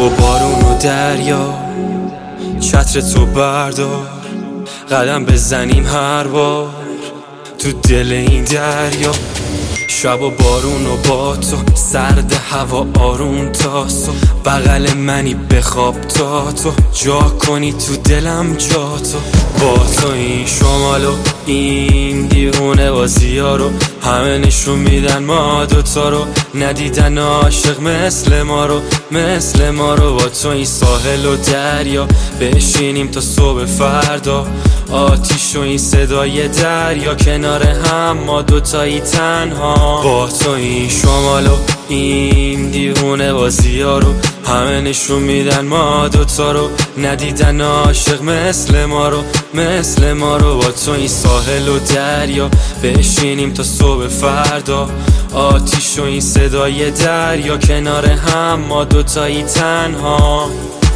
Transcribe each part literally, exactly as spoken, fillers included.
و بارون و دریا، چتر تو بردار، قدم بزنیم هر بار تو دل این دریا. شب و بارون و با تو، سرد هوا آروم تا صبح، بغل منی بخواب تا تو جا کنی تو دلم جا تو. با تو این شمال و این دیوونه بازی ها رو همه نشون میدن ما دوتا رو، ندیدن عاشق مثل ما رو، مثل ما رو. با تو این ساحل و دریا بشینیم تا صبح فردا، آتیش و این صدای دریا کنار هم ما دوتایی تنها. با تو این شمال و این دیوونه بازی ها رو همه نشون میدن ما دوتا رو، ندیدن عاشق مثل ما رو، مثل ما رو. با تو این ساحل و دریا بشینیم تا صبح فردا، آتیش و این صدای دریا کنار هم ما دوتایی تنها.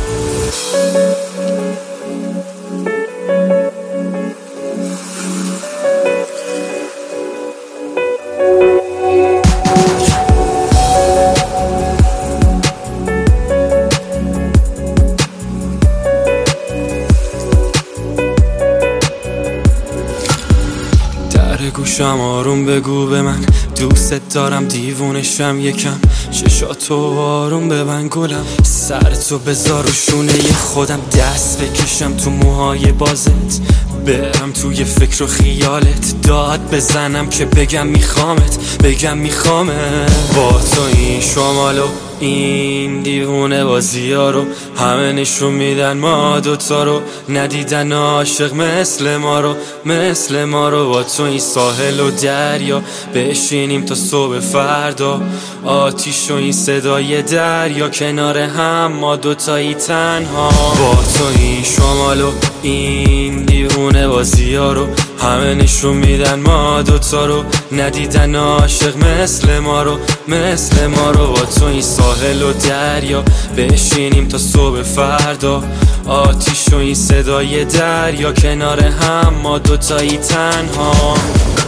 گوشم آروم بگو به من دوست دارم، دیوونشم یکم، چشاتو آروم ببند گلم، سر تو بذار رو شونه خودم، دست بکشم تو موهای بازت، برم توی فکر و خیالت، داد بزنم که بگم میخوامت، بگم میخوامت. با تو این شمال و این دیوونه بازی ها رو همه نشون میدن ما دوتا رو، ندیدن عاشق مثل ما رو، مثل ما رو. با تو این ساحل و دریا بشینیم تا صبح فردا، آتیش و این صدای دریا کنار هم ما دوتایی تنها. با تو این شمال و این دیوونه بازی ها رو همه نشون میدن ما دوتا رو، ندیدن عاشق مثل ما رو، مثل ما رو. با تو این ساحل و دریا بشینیم تا صبح فردا، آتیش و این صدای دریا کنار هم ما دوتایی تنها.